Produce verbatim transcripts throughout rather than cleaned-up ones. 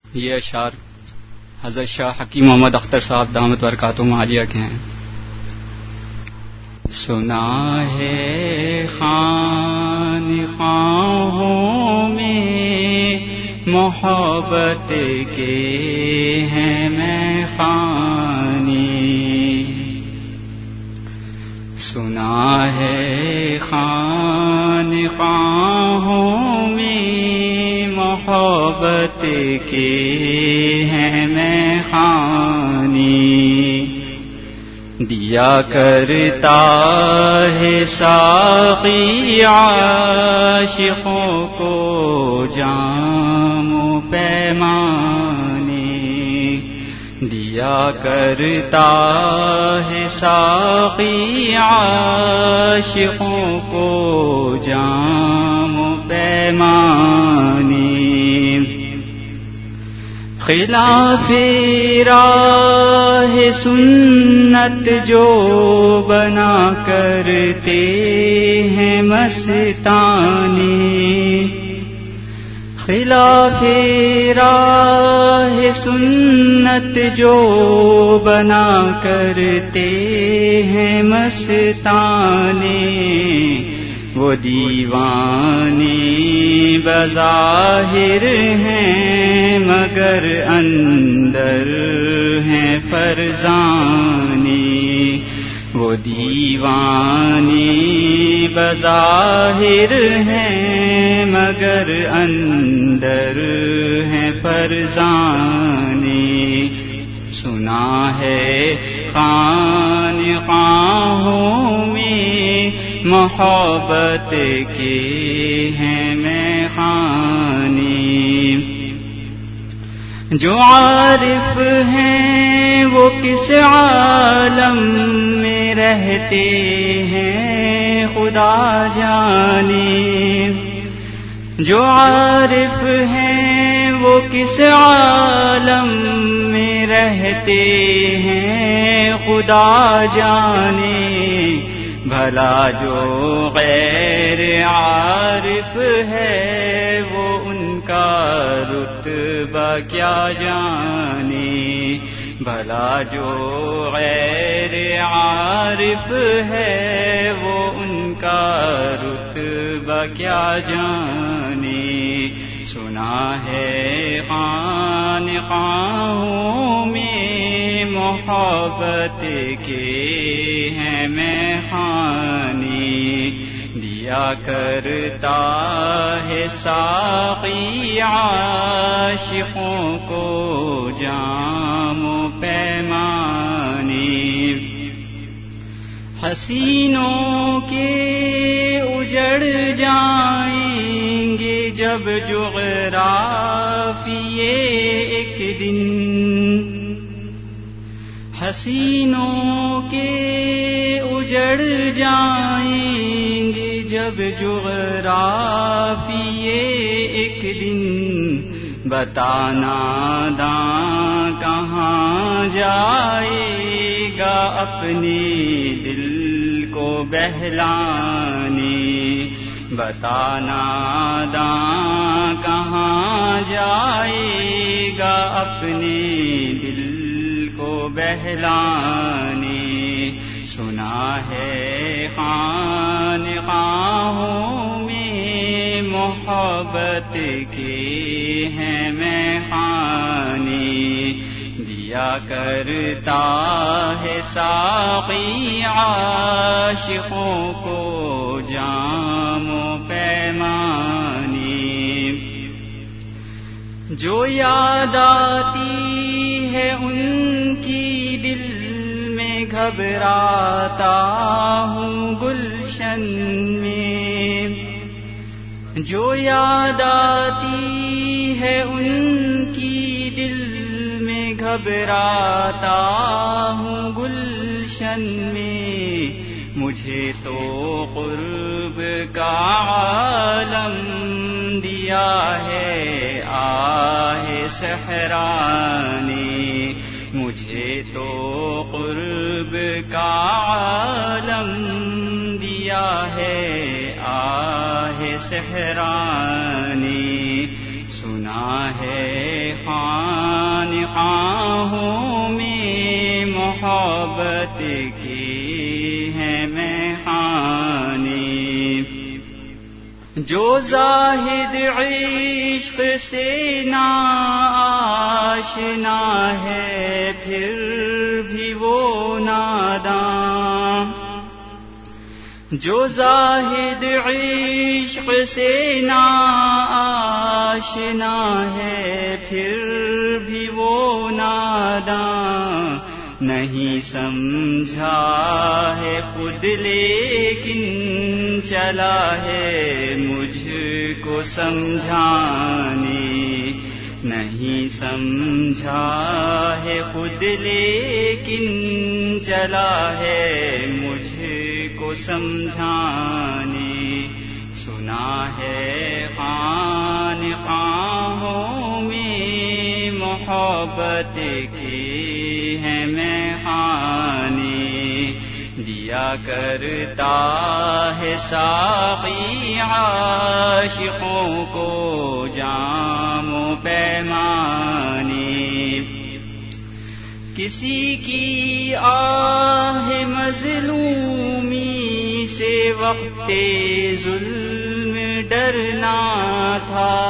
یہ اشعار حضرت شاہ حکیم محمد اختر صاحب دامت برکاتہم عالیہ کے ہیں. سنا ہے خانقاہوں میں محبت کے ہیں میں خانی، سنا ہے خانقاہوں میں محبت کے ہیں میں خانی، دیا کرتا ہے ساقی عاشقوں کو جام و پیمانی، دیا کرتا ہے ساقی عاشقوں کو جام و پیمانی، خلاف راہ سنت جو بنا کرتے ہیں مستانی، خلاف راہ سنت جو بنا کرتے ہیں مستانی، وہ دیوانی بظاہر ہیں مگر اندر ہیں فرزانی، وہ دیوانی بظاہر ہیں مگر اندر ہیں فرزانی، سنا ہے خانقاہوں میں محبت کے ہیں میں خانی، جو عارف ہیں وہ کس عالم میں رہتے ہیں خدا جانے، جو عارف ہیں وہ کس عالم میں رہتے ہیں خدا جانے، بھلا جو غیر عارف ہے وہ ان کا رتبہ کیا جانے، بھلا جو غیر عارف ہے وہ ان کا رتبہ کیا جانے، سنا ہے خانقاہوں میں محبت کے ہیں میں خانی، دیا کرتا ہے ساقی عاشقوں کو جام و پیمانی، حسینوں کے اجڑ جائیں گے جب جغرافیے ایک دن، حسینوں کے اجڑ جائیں گے جب جغرافیے ایک دن، بتانا داں کہاں جائے گا اپنے دل کو بہلانے، بتانا داں کہاں جائے گا اپنے دل کو بہلانے، سنا ہے خانقاہوں میں محبت کے ہیں میں خانی، دیا کرتا ہے ساقی عاشقوں کو جام و پیمانی، جو یاد آتی ہے ان کی دل میں گھبراتا ہوں گلشن میں، جو یاد آتی ہے ان کی دل میں گھبراتا ہوں گلشن میں، مجھے تو قرب کا عالم دیا ہے آہ صحرا نے، مجھے تو قرب کا عالم دیا ہے آہ صحرا نے، سنا ہے خان کی ہیں میخانی، جو زاہد عشق سے نا آشنا ہے پھر بھی وہ ناداں، جو زاہد عشق سے نا آشنا ہے پھر بھی وہ ناداں، نہیں سمجھا ہے خود لیکن چلا ہے مجھ کو سمجھانے، نہیں سمجھا ہے خود لیکن چلا ہے مجھ کو سمجھانے، سنا ہے خانقاہوں میں محبت کی ہیں میخانی، دیا کرتا ہے ساقی عاشقوں کو جام و پیمانی، کسی کی آہ مظلومی سے وقت ظلم ڈرنا تھا،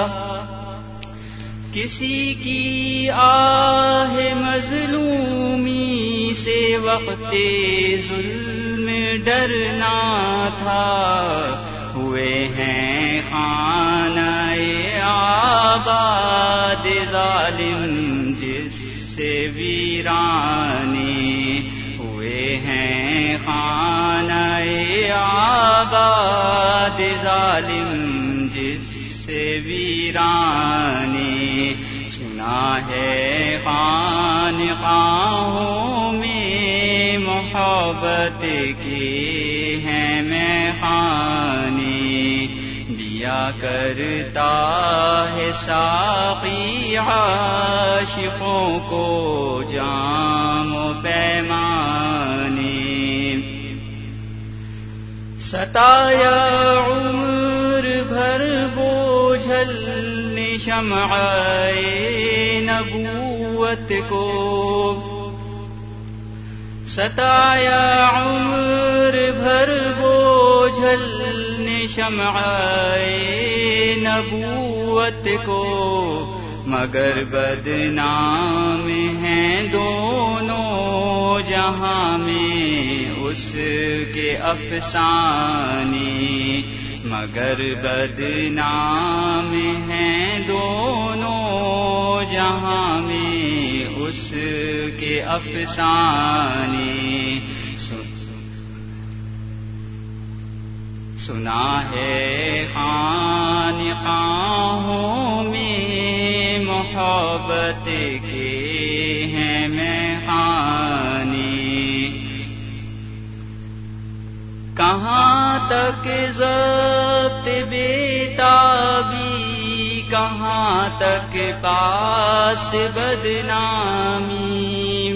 کسی کی آہ مظلومی سے وقت ظلم ڈرنا تھا، ہوئے ہیں خانہ آباد ظالم جس سے ویرانی، ہوئے ہیں خانہ آباد ظالم جس سے ویرانی، سنا ہے خانقاہوں میں محبت کی ہیں میخانی، دیا کرتا ہے ساقی عاشقوں کو جام و پیمانی، ستایا عمر بھر بوجھل نے شمعِ نبوت کو، ستایا عمر بھر بوجھل نے شمعِ نبوت کو، مگر بدنام ہیں دونوں جہاں میں اس کے افسانے، مگر بدنام ہیں دونوں جہاں میں اس کے افسانے، سنا ہے خانقاہوں میں محبت کے ہیں میخانی، کہاں تک ضبط بیتابی، کہاں تک پاس بدنامی،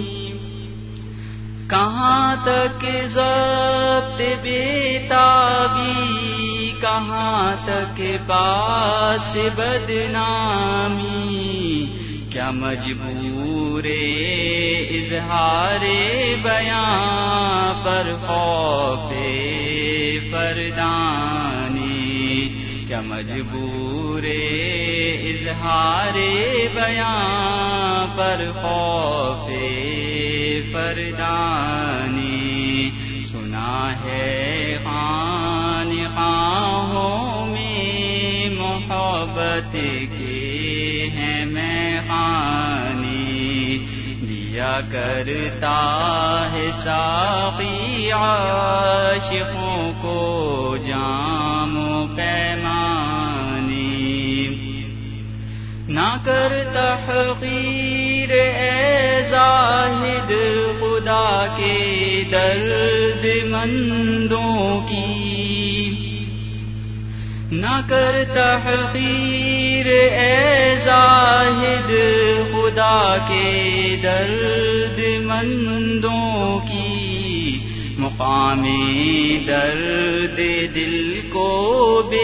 کہاں تک ضبط بیتابی، کہاں تک پاس بدنامی، کیا مجبور اظہار بیاں پر خوف فردانی، کیا مجبور اظہار بیاں پر خوف فردانی، سنا ہے خانقاہوں میں محبت کے ہیں میخانی، دیا کرتا ہے ساقی عاشقوں کو جام و پیمانی، نہ کر تحقیر اے زاہد خدا کے درد مندوں کی، نہ کر تحقیر اے زاہد خدا کے درد مندوں کی، مقام درد دل کو بے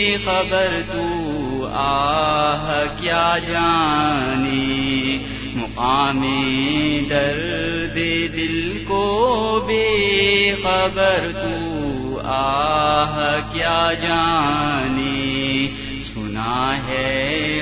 خبر تو آہ کیا جانی، عام درد دل کو بے خبر تو آہ کیا جانے، سنا ہے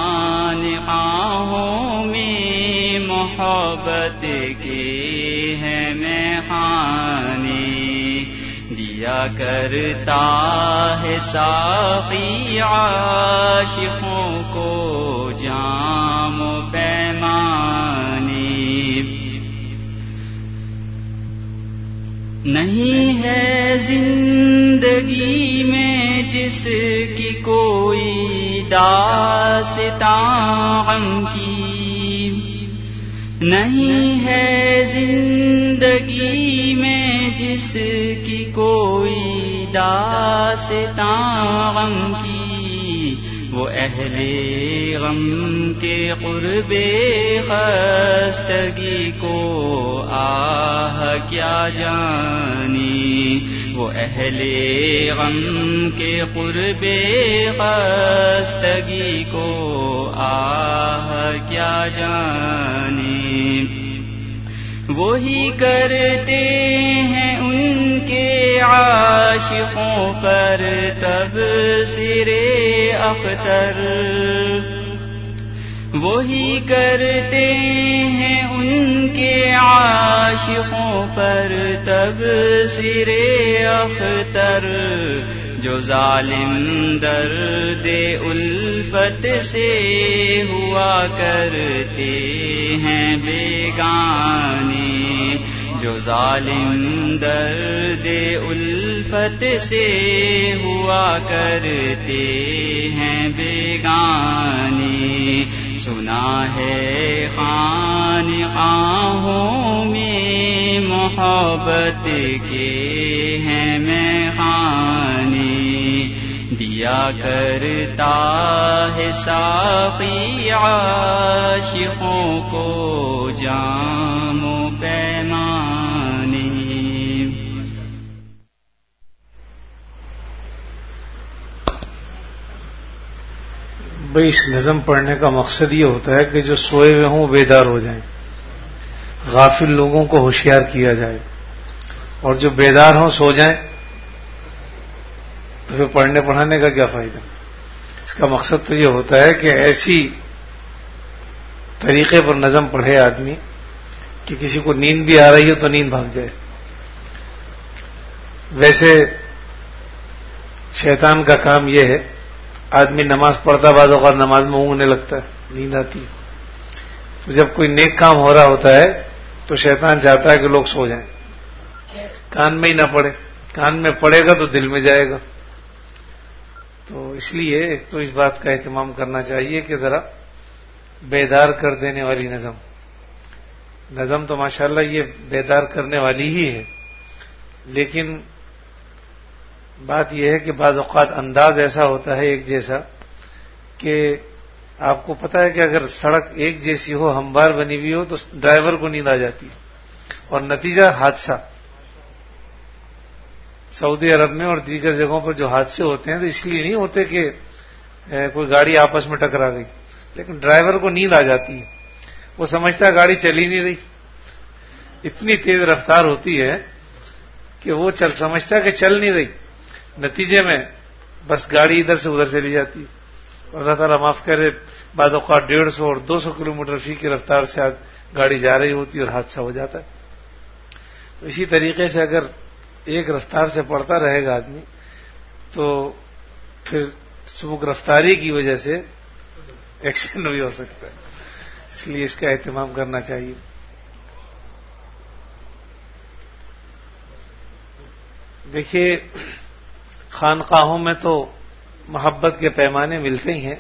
خانقاہوں میں محبت کے ہیں میخانے، دیا کرتا ہے ساقی عاشقوں کو جام و پیمانے، نہیں ہے زندگی میں جس کی کوئی داستاں غم کی، نہیں ہے زندگی میں جس کی کوئی داستاں غم کی، وہ اہل غم کے قرب خستگی کو آہ کیا جانی، وہ اہل غم کے قرب خستگی کو آہ کیا جانی، وہی کرتے ہیں ان کے عاشقوں پر تبصرے اختر، وہی کرتے ہیں ان کے عاشقوں پر تبصرے اختر، جو ظالم درد الفت سے ہوا کرتے ہیں بیگانے، جو ظالم درد الفت سے ہوا کرتے ہیں بیگانے، سنا ہے خانقاہوں میں محبت کے ہیں میخانے، دیا کرتا ہے ساقی عاشقوں کو جام و پیمانے۔ بھئی اس نظم پڑھنے کا مقصد یہ ہوتا ہے کہ جو سوئے ہوئے ہوں بیدار ہو جائیں، غافل لوگوں کو ہوشیار کیا جائے، اور جو بیدار ہوں سو جائیں، تو پھر پڑھنے پڑھانے کا کیا فائدہ؟ اس کا مقصد تو یہ ہوتا ہے کہ ایسی طریقے پر نظم پڑھے آدمی کہ کسی کو نیند بھی آ رہی ہو تو نیند بھاگ جائے۔ ویسے شیطان کا کام یہ ہے، آدمی نماز پڑھتا بعض اوقات نماز میں اونگنے لگتا ہے، نیند آتی ہے، تو جب کوئی نیک کام ہو رہا ہوتا ہے تو شیطان چاہتا ہے کہ لوگ سو جائیں، کان میں ہی نہ پڑے، کان میں پڑے گا تو دل میں جائے گا۔ تو اس لیے ایک تو اس بات کا اہتمام کرنا چاہیے کہ ذرا بیدار کر دینے والی نظم نظم تو ماشاءاللہ یہ بیدار کرنے والی ہی ہے، لیکن بات یہ ہے کہ بعض اوقات انداز ایسا ہوتا ہے ایک جیسا کہ آپ کو پتا ہے کہ اگر سڑک ایک جیسی ہو، ہموار بنی ہوئی ہو، تو ڈرائیور کو نیند آ جاتی ہے، اور نتیجہ حادثہ۔ سعودی عرب میں اور دیگر جگہوں پر جو حادثے ہوتے ہیں تو اس لیے نہیں ہوتے کہ کوئی گاڑی آپس میں ٹکرا گئی، لیکن ڈرائیور کو نیند آ جاتی ہے، وہ سمجھتا ہے گاڑی چل ہی نہیں رہی، اتنی تیز رفتار ہوتی ہے کہ وہ چل سمجھتا ہے کہ چل نہیں رہی، نتیجے میں بس گاڑی ادھر سے ادھر چلی جاتی ہے۔ اللہ تعالیٰ معاف کرے، بعض اوقات ڈیڑھ سو اور دو سو کلو میٹر فی کی رفتار سے گاڑی جا رہی ہوتی ہے اور حادثہ ہو جاتا ہے۔ تو اسی طریقے سے اگر ایک رفتار سے پڑھتا رہے گا آدمی تو پھر سبک رفتاری کی وجہ سے ایکسیڈنٹ بھی ہو سکتا ہے، اس لیے اس کا اہتمام کرنا چاہیے۔ دیکھیے خانقاہوں میں تو محبت کے پیمانے ملتے ہی ہیں،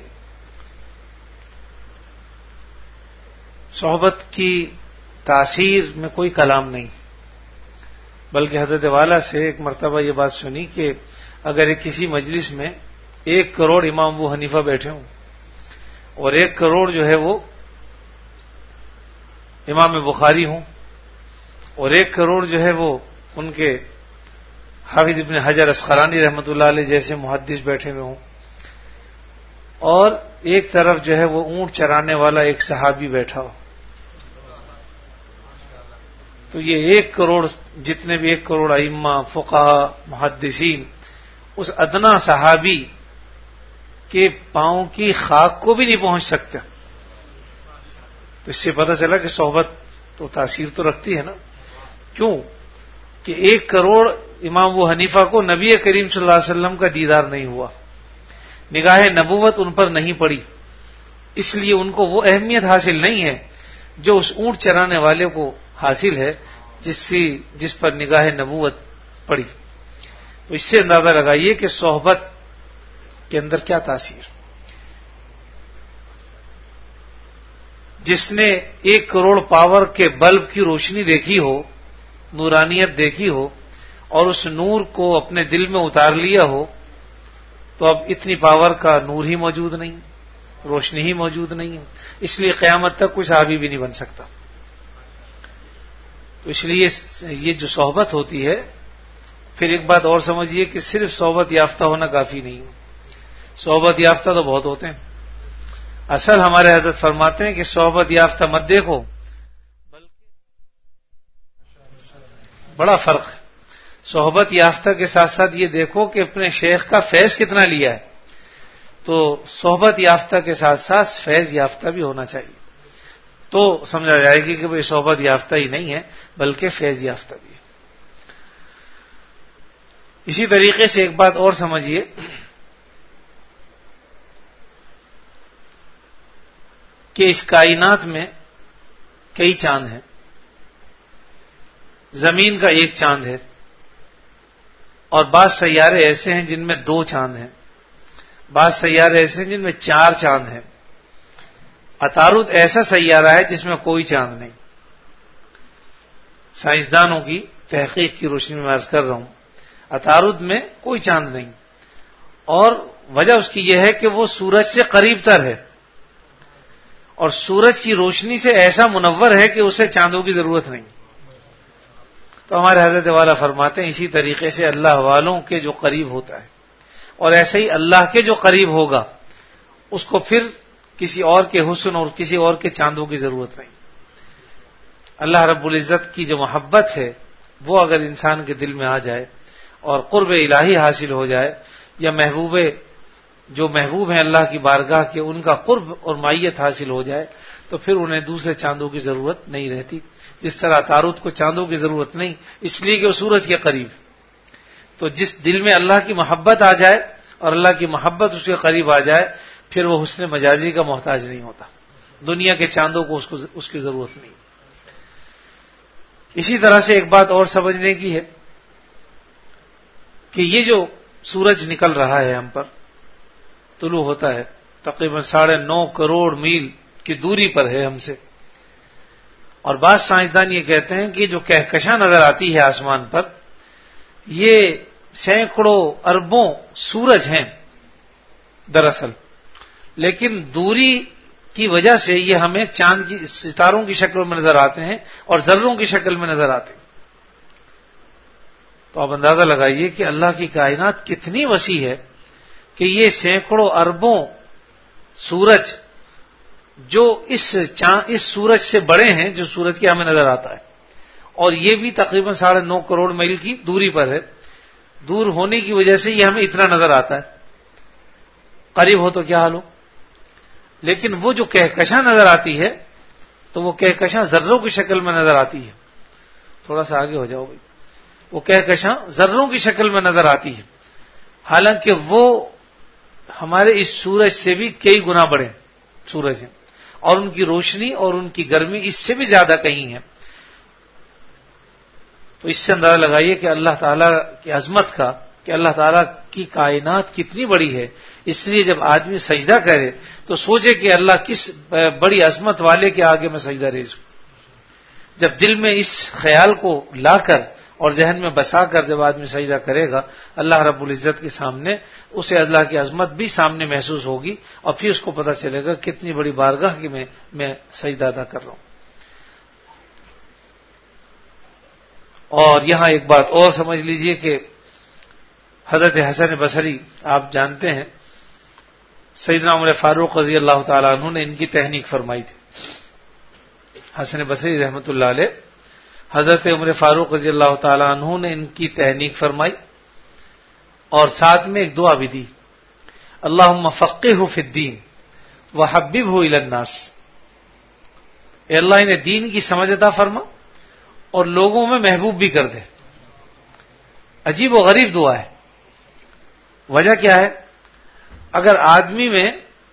صحبت کی تاثیر میں کوئی کلام نہیں، بلکہ حضرت والا سے ایک مرتبہ یہ بات سنی کہ اگر ایک کسی مجلس میں ایک کروڑ امام ابو حنیفہ بیٹھے ہوں اور ایک کروڑ جو ہے وہ امام بخاری ہوں اور ایک کروڑ جو ہے وہ ان کے حافظ ابن حجر اسقلانی رحمۃ اللہ علیہ جیسے محدث بیٹھے ہوئے ہوں، اور ایک طرف جو ہے وہ اونٹ چرانے والا ایک صحابی بیٹھا ہو، تو یہ ایک کروڑ جتنے بھی ایک کروڑ ائمہ فقہا محدثین اس ادنا صحابی کے پاؤں کی خاک کو بھی نہیں پہنچ سکتا. تو اس سے پتہ چلا کہ صحبت تو تاثیر تو رکھتی ہے نا. کیوں کہ ایک کروڑ امام ابو حنیفہ کو نبی کریم صلی اللہ علیہ وسلم کا دیدار نہیں ہوا, نگاہ نبوت ان پر نہیں پڑی, اس لیے ان کو وہ اہمیت حاصل نہیں ہے جو اس اونٹ چرانے والے کو حاصل ہے جس سے جس پر نگاہ نبوت پڑی. تو اس سے اندازہ لگائیے کہ صحبت کے اندر کیا تاثیر. جس نے ایک کروڑ پاور کے بلب کی روشنی دیکھی ہو, نورانیت دیکھی ہو, اور اس نور کو اپنے دل میں اتار لیا ہو, تو اب اتنی پاور کا نور ہی موجود نہیں, روشنی ہی موجود نہیں ہے. اس لیے قیامت تک کوئی صحابی بھی نہیں بن سکتا. تو اس لیے یہ جو صحبت ہوتی ہے, پھر ایک بات اور سمجھیے کہ صرف صحبت یافتہ ہونا کافی نہیں ہے. صحبت یافتہ تو بہت ہوتے ہیں. اصل ہمارے حضرت فرماتے ہیں کہ صحبت یافتہ مت دیکھو, بلکہ بڑا فرق ہے. صحبت یافتہ کے ساتھ ساتھ یہ دیکھو کہ اپنے شیخ کا فیض کتنا لیا ہے. تو صحبت یافتہ کے ساتھ ساتھ فیض یافتہ بھی ہونا چاہیے, تو سمجھا جائے گی کہ بھئی صحبت یافتہ ہی نہیں ہے بلکہ فیض یافتہ بھی ہے. اسی طریقے سے ایک بات اور سمجھیے کہ اس کائنات میں کئی چاند ہیں. زمین کا ایک چاند ہے, اور بعض سیارے ایسے ہیں جن میں دو چاند ہیں, بعض سیارے ایسے ہیں جن میں چار چاند ہیں. عطارد ایسا سیارہ ہے جس میں کوئی چاند نہیں. سائنسدانوں کی تحقیق کی روشنی میں عرض کر رہا ہوں, عطارد میں کوئی چاند نہیں, اور وجہ اس کی یہ ہے کہ وہ سورج سے قریب تر ہے, اور سورج کی روشنی سے ایسا منور ہے کہ اسے چاندوں کی ضرورت نہیں. تو ہمارے حضرت والا فرماتے ہیں اسی طریقے سے اللہ والوں کے جو قریب ہوتا ہے, اور ایسے ہی اللہ کے جو قریب ہوگا اس کو پھر کسی اور کے حسن اور کسی اور کے چاندوں کی ضرورت نہیں. اللہ رب العزت کی جو محبت ہے وہ اگر انسان کے دل میں آ جائے اور قرب الہی حاصل ہو جائے, یا محبوب جو محبوب ہیں اللہ کی بارگاہ کے ان کا قرب اور معیت حاصل ہو جائے, تو پھر انہیں دوسرے چاندوں کی ضرورت نہیں رہتی. جس طرح تاروت کو چاندوں کی ضرورت نہیں, اس لیے کہ وہ سورج کے قریب. تو جس دل میں اللہ کی محبت آ جائے اور اللہ کی محبت اس کے قریب آ جائے, پھر وہ حسن مجازی کا محتاج نہیں ہوتا, دنیا کے چاندوں کو اس کو اس کی ضرورت نہیں. اسی طرح سے ایک بات اور سمجھنے کی ہے کہ یہ جو سورج نکل رہا ہے ہم پر, طلوع ہوتا ہے, تقریباً ساڑھے نو کروڑ میل کی دوری پر ہے ہم سے, اور بعض سائنسدان یہ کہتے ہیں کہ جو کہکشاں نظر آتی ہے آسمان پر, یہ سینکڑوں اربوں سورج ہیں دراصل, لیکن دوری کی وجہ سے یہ ہمیں چاند کی ستاروں کی شکل میں نظر آتے ہیں اور ذروں کی شکل میں نظر آتے ہیں. تو آپ اندازہ لگائیے کہ اللہ کی کائنات کتنی وسیع ہے کہ یہ سینکڑوں اربوں سورج جو اس چاند اس سورج سے بڑے ہیں جو سورج کے ہمیں نظر آتا ہے, اور یہ بھی تقریباً ساڑھے نو کروڑ میل کی دوری پر ہے. دور ہونے کی وجہ سے یہ ہمیں اتنا نظر آتا ہے, قریب ہو تو کیا حال ہو. لیکن وہ جو کہکشاں نظر آتی ہے تو وہ کہکشاں ذروں کی شکل میں نظر آتی ہے. تھوڑا سا آگے ہو جاؤ بھائی. وہ کہکشاں ذروں کی شکل میں نظر آتی ہے, حالانکہ وہ ہمارے اس سورج سے بھی کئی گنا بڑے سورج ہیں, اور ان کی روشنی اور ان کی گرمی اس سے بھی زیادہ کہیں ہے. تو اس سے اندازہ لگائیے کہ اللہ تعالیٰ کی عظمت کا, کہ اللہ تعالیٰ کی کائنات کتنی بڑی ہے. اس لیے جب آدمی سجدہ کرے تو سوچے کہ اللہ کس بڑی عظمت والے کے آگے میں سجدہ ریز ہوں. جب دل میں اس خیال کو لا کر اور ذہن میں بسا کر جب آدمی سجدہ کرے گا اللہ رب العزت کے سامنے, اسے اللہ کی عظمت بھی سامنے محسوس ہوگی, اور پھر اس کو پتہ چلے گا کتنی بڑی بارگاہ کی میں میں سجدہ ادا کر رہا ہوں. اور یہاں ایک بات اور سمجھ لیجئے کہ حضرت حسن بصری آپ جانتے ہیں, سیدنا عمر فاروق رضی اللہ تعالی عنہ نے ان کی تحنیک فرمائی تھی. حسن بصری رحمۃ اللہ علیہ حضرت عمر فاروق رضی اللہ تعالیٰ عنہ نے ان کی تحنیک فرمائی اور ساتھ میں ایک دعا بھی دی، اللہم فقہہ فی الدین وحببہ الی الناس، اے اللہ انہیں دین کی سمجھ عطا فرما اور لوگوں میں محبوب بھی کر دے۔ عجیب و غریب دعا ہے۔ وجہ کیا ہے؟ اگر آدمی میں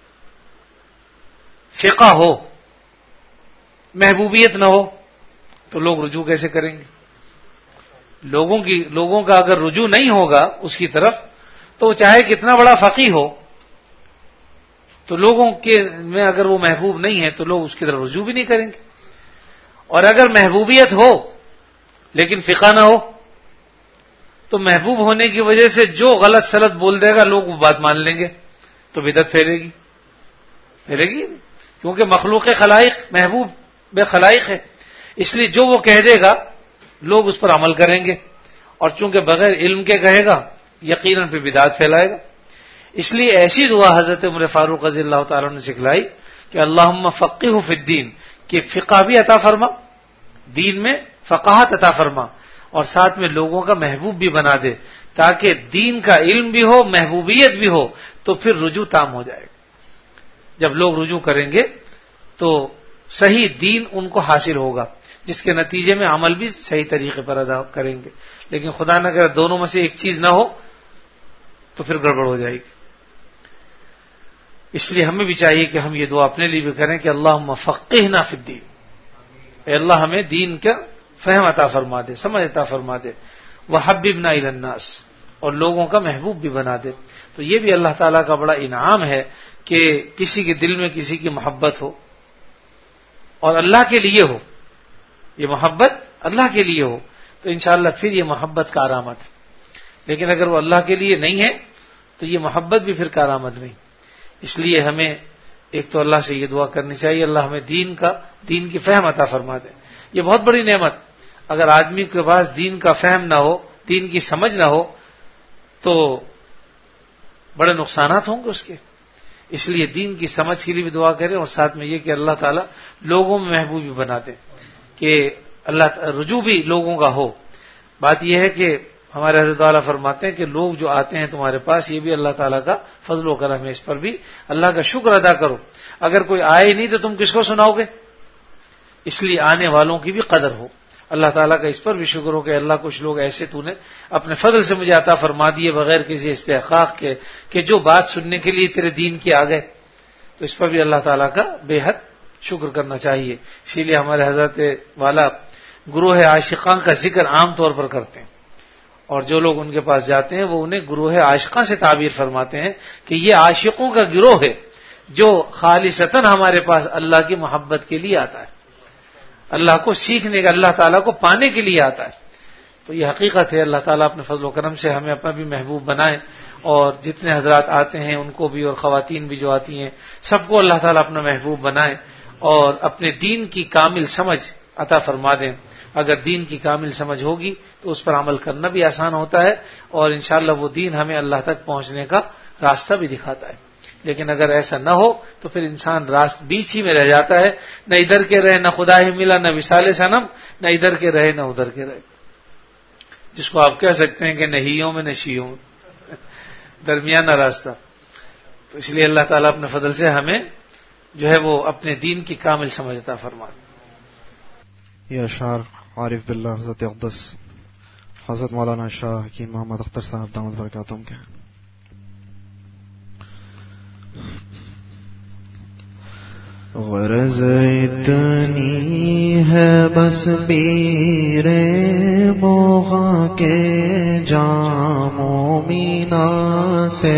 فقہ ہو، محبوبیت نہ ہو، تو لوگ رجوع کیسے کریں گے؟ لوگوں کی لوگوں کا اگر رجوع نہیں ہوگا اس کی طرف، تو چاہے کتنا بڑا فقیہ ہو، تو لوگوں کے میں اگر وہ محبوب نہیں ہے تو لوگ اس کی طرف رجوع بھی نہیں کریں گے۔ اور اگر محبوبیت ہو لیکن فقہ نہ ہو، تو محبوب ہونے کی وجہ سے جو غلط سلط بول دے گا لوگ وہ بات مان لیں گے، تو بدعت پھیلے گی پھیلے گی کیونکہ مخلوق خلائق محبوب بے خلائق ہے، اس لیے جو وہ کہہ دے گا لوگ اس پر عمل کریں گے، اور چونکہ بغیر علم کے کہے گا یقیناً پھر بدعت پھیلائے گا۔ اس لیے ایسی دعا حضرت عمر فاروق رضی اللہ تعالیٰ نے سکھلائی کہ اللہم فقہہ فی الدین، کہ فقہ بھی عطا فرما، دین میں فقاہت عطا فرما، اور ساتھ میں لوگوں کا محبوب بھی بنا دے، تاکہ دین کا علم بھی ہو، محبوبیت بھی ہو، تو پھر رجوع تام ہو جائے گا۔ جب لوگ رجوع کریں گے تو صحیح دین ان کو حاصل ہوگا، جس کے نتیجے میں عمل بھی صحیح طریقے پر ادا کریں گے۔ لیکن خدا نہ کرے دونوں میں سے ایک چیز نہ ہو تو پھر گڑبڑ ہو جائے گی۔ اس لیے ہمیں بھی چاہیے کہ ہم یہ دعا اپنے لیے بھی کریں کہ اللہم فقہنا فی الدین، اے اللہ ہمیں دین کا فہم عطا فرما دے، سمجھ عطا فرما دے، وحببنا الی الناس، اور لوگوں کا محبوب بھی بنا دے۔ تو یہ بھی اللہ تعالیٰ کا بڑا انعام ہے کہ کسی کے دل میں کسی کی محبت ہو اور اللہ کے لیے ہو، یہ محبت اللہ کے لیے ہو، تو انشاءاللہ پھر یہ محبت کارآمد ہے۔ لیکن اگر وہ اللہ کے لیے نہیں ہے تو یہ محبت بھی پھر کارآمد نہیں۔ اس لیے ہمیں ایک تو اللہ سے یہ دعا کرنی چاہیے اللہ ہمیں دین کا دین کی فہم عطا فرما دے، یہ بہت بڑی نعمت۔ اگر آدمی کے پاس دین کا فہم نہ ہو، دین کی سمجھ نہ ہو، تو بڑے نقصانات ہوں گے اس کے۔ اس لیے دین کی سمجھ کے لیے بھی دعا کریں، اور ساتھ میں یہ کہ اللہ تعالیٰ لوگوں میں محبوب بھی بنا دے، کہ اللہ رجوع بھی لوگوں کا ہو۔ بات یہ ہے کہ ہمارے حضرت والا فرماتے ہیں کہ لوگ جو آتے ہیں تمہارے پاس، یہ بھی اللہ تعالیٰ کا فضل و کرم ہے، اس پر بھی اللہ کا شکر ادا کرو۔ اگر کوئی آئے نہیں تو تم کس کو سناؤ گے؟ اس لیے آنے والوں کی بھی قدر ہو۔ اللہ تعالیٰ کا اس پر بھی شکر ہو کہ اللہ کچھ لوگ ایسے تو نے اپنے فضل سے مجھے عطا فرما دیے بغیر کسی استحقاق کے، کہ جو بات سننے کے لیے تیرے دین کے آ گئے، تو اس پر بھی اللہ تعالیٰ کا بے حد شکر کرنا چاہیے۔ اسی لیے ہمارے حضرت والا گروہ عاشقاں کا ذکر عام طور پر کرتے ہیں، اور جو لوگ ان کے پاس جاتے ہیں وہ انہیں گروہ عاشقاں سے تعبیر فرماتے ہیں کہ یہ عاشقوں کا گروہ ہے جو خالصتاً ہمارے پاس اللہ کی محبت کے لیے آتا ہے، اللہ کو سیکھنے کا، اللہ تعالیٰ کو پانے کے لیے آتا ہے۔ تو یہ حقیقت ہے، اللہ تعالیٰ اپنے فضل و کرم سے ہمیں اپنا بھی محبوب بنائے، اور جتنے حضرات آتے ہیں ان کو بھی، اور خواتین بھی جو آتی ہیں، سب کو اللہ تعالیٰ اپنا محبوب بنائے اور اپنے دین کی کامل سمجھ عطا فرما دیں۔ اگر دین کی کامل سمجھ ہوگی تو اس پر عمل کرنا بھی آسان ہوتا ہے، اور انشاءاللہ وہ دین ہمیں اللہ تک پہنچنے کا راستہ بھی دکھاتا ہے۔ لیکن اگر ایسا نہ ہو تو پھر انسان راست بیچ ہی میں رہ جاتا ہے، نہ ادھر کے رہے نہ خدا ہی ملا، نہ وصال صنم، نہ ادھر کے رہے نہ ادھر کے رہے، جس کو آپ کہہ سکتے ہیں کہ نہیوں میں نشیوں میں، درمیانہ راستہ۔ تو اس لیے اللہ تعالیٰ اپنے فضل سے ہمیں جو ہے وہ اپنے دین کی کامل سمجھ عطا فرمائے۔ یہ اشعار عارف باللہ حضرت اقدس حضرت مولانا شاہ حکیم محمد اختر صاحب دامت برکاتہم کے ہیں۔ غرض اتنی ہے بس پیر موغاں کے جام و مینا سے،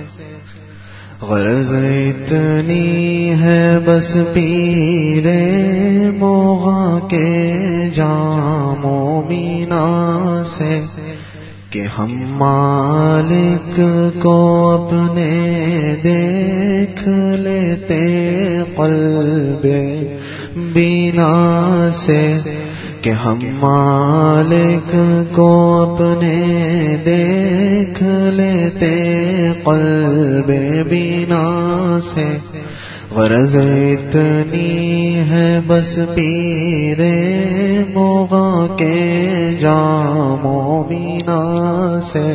غرض اتنی ہے بس پیر موغاں کے جام و مینا سے، کہ ہم مالک کو اپنے دیکھ لیتے قلب بینا سے، کہ ہم مالک کو اپنے دیکھ لیتے قلب بینا سے، غرض اتنی ہے بس پیر مغاں کے جام و مینا سے.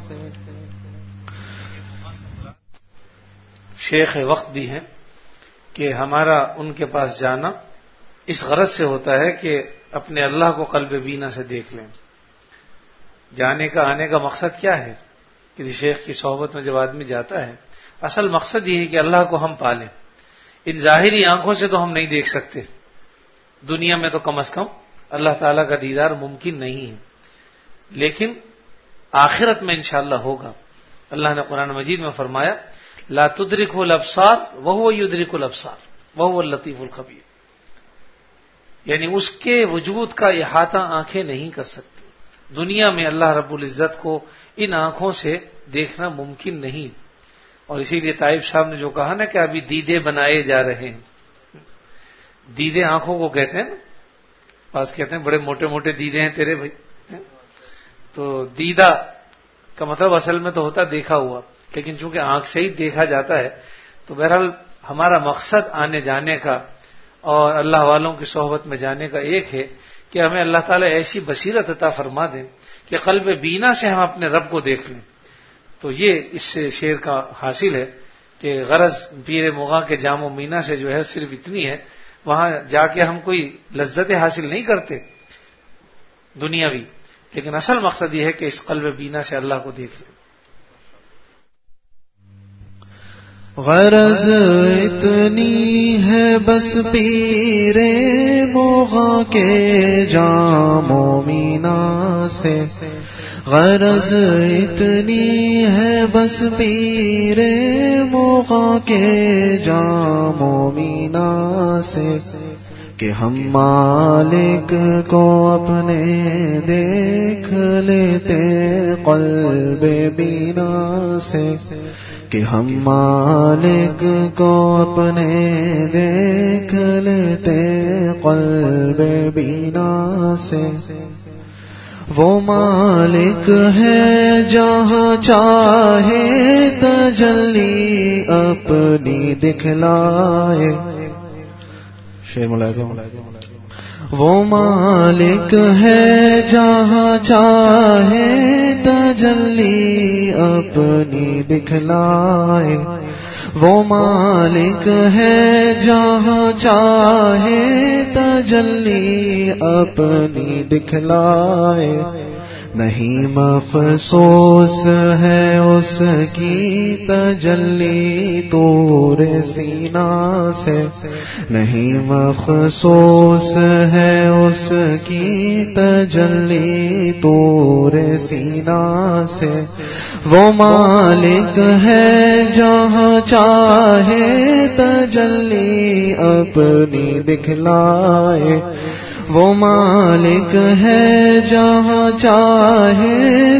شیخ وقت بھی ہیں کہ ہمارا ان کے پاس جانا اس غرض سے ہوتا ہے کہ اپنے اللہ کو قلب بینا سے دیکھ لیں. جانے کا آنے کا مقصد کیا ہے؟ کسی شیخ کی صحبت میں جب آدمی جاتا ہے اصل مقصد یہ ہے کہ اللہ کو ہم پالیں. ان ظاہری آنکھوں سے تو ہم نہیں دیکھ سکتے، دنیا میں تو کم از کم اللہ تعالیٰ کا دیدار ممکن نہیں ہے، لیکن آخرت میں انشاءاللہ ہوگا. اللہ نے قرآن مجید میں فرمایا لا تدرکہ الابصار وہو یدرک الابصار وہو اللطیف الخبیر، یعنی اس کے وجود کا احاطہ آنکھیں نہیں کر سکتی. دنیا میں اللہ رب العزت کو ان آنکھوں سے دیکھنا ممکن نہیں، اور اسی لیے طائف صاحب نے جو کہا نا کہ ابھی دیدے بنائے جا رہے ہیں. دیدے آنکھوں کو کہتے ہیں نا، پاس کہتے ہیں بڑے موٹے موٹے دیدے ہیں تیرے بھائی. تو دیدہ کا مطلب اصل میں تو ہوتا دیکھا ہوا، لیکن چونکہ آنکھ سے ہی دیکھا جاتا ہے تو بہرحال ہمارا مقصد آنے جانے کا اور اللہ والوں کی صحبت میں جانے کا ایک ہے کہ ہمیں اللہ تعالیٰ ایسی بصیرت عطا فرما دیں کہ قلب بینا سے ہم اپنے رب کو دیکھ لیں. تو یہ اس سے شعر کا حاصل ہے کہ غرض پیر مغاں کے جام و مینا سے جو ہے صرف اتنی ہے، وہاں جا کے ہم کوئی لذت حاصل نہیں کرتے دنیاوی، لیکن اصل مقصد یہ ہے کہ اس قلب بینا سے اللہ کو دیکھ لیں. غرض اتنی ہے بس پیر مغاں کے جام و مینا سے، غرض اتنی ہے بس پیر مغاں کے جام و مینا سے کہ ہم مالک کو اپنے دیکھ لیتے قلب بینا سے، کہ ہم مالک کو اپنے دیکھ لیتے قلب بینا سے. وہ مالک ہے جہاں چاہے تجلی اپنی دکھلائے. شعر ملازم. وہ مالک ہے جہاں چاہے تجلی اپنی دکھلائے. وہ مالک ہے جہاں چاہے تجلی اپنی دکھلائے. نہیں مفسوس ہے اس کی تجلی طور سینہ سے، نہیں مفسوس ہے اس کی تجلی طور سینہ سے. وہ مالک ہے جہاں چاہے تجلی اپنی دکھلائے. وہ مالک ہے جہاں چاہے